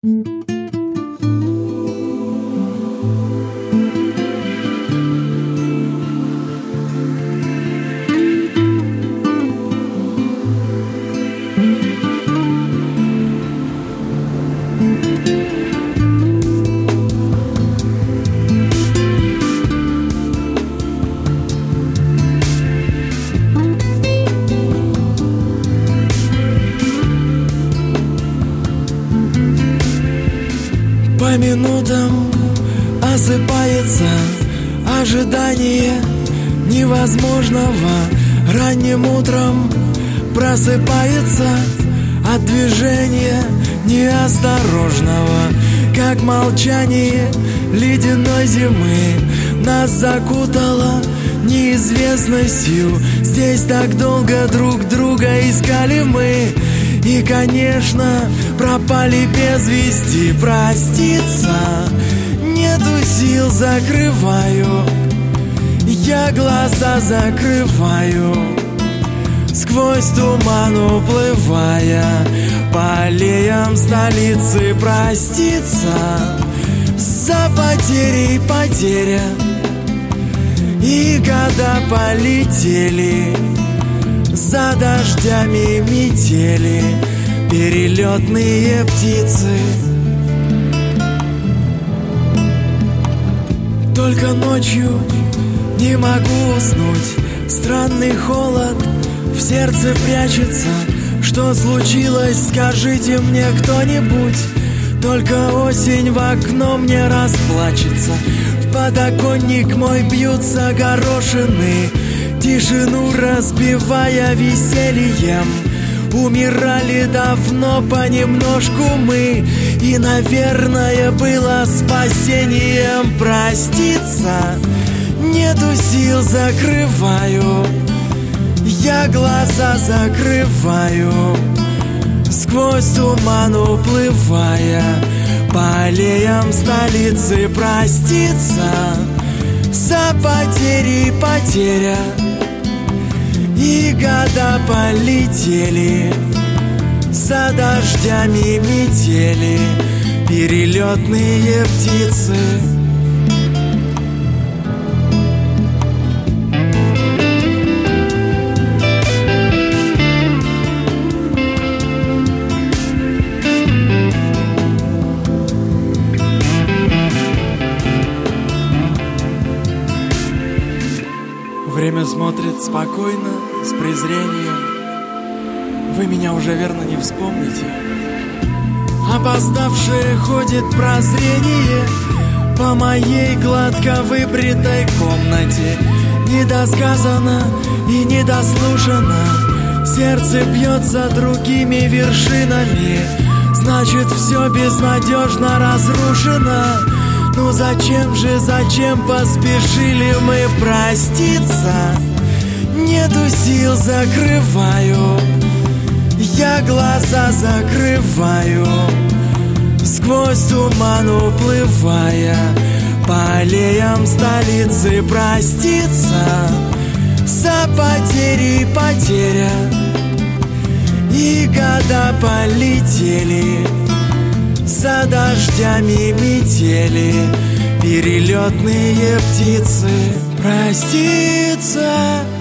По минутам осыпается ожидание невозможного. Ранним утром просыпается от движения неосторожного. Как молчание ледяной зимы нас закутало неизвестностью. Здесь так долго друг друга искали мы, и, конечно, пропали без вести. Проститься нету сил, закрываю, я глаза закрываю, сквозь туман уплывая по аллеям столицы. Проститься за потерей потеря, и года полетели за дождями метели, перелетные птицы. Только ночью не могу уснуть, странный холод в сердце прячется. Что случилось, скажите мне кто-нибудь. Только осень в окно мне расплачется. В подоконник мой бьются горошины, тишину разбивая весельем. Умирали давно понемножку мы, и, наверное, было спасением. Проститься нету сил, закрываю, я глаза закрываю, сквозь туман уплывая по аллеям столицы. Проститься за потери потеря, и года полетели за дождями метели, перелетные птицы. Время смотрит спокойно, с презрением. Вы меня уже верно не вспомните. Опоздавшее ходит прозрение по моей гладко выбритой комнате. Недосказано и недослушано, сердце бьется другими вершинами. Значит, все безнадежно разрушено. Ну зачем поспешили мы? Проститься нету сил, закрываю, я глаза закрываю, сквозь туман уплывая по аллеям столицы. Проститься за потери потеря, и года полетели за дождями метели, перелетные птицы. Проститься